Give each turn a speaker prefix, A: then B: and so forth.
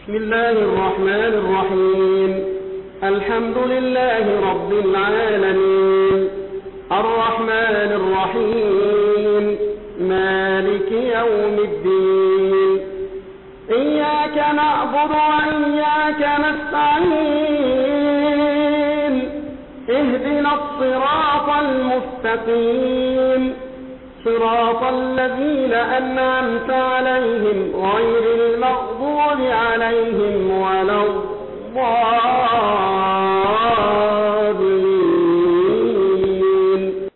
A: بسم الله الرحمن الرحيم. الحمد لله رب العالمين، الرحمن الرحيم، مالك يوم الدين. إياك نعبد وإياك نستعين، اهدنا الصراط المستقيم، صراط الذين أنعمت عليهم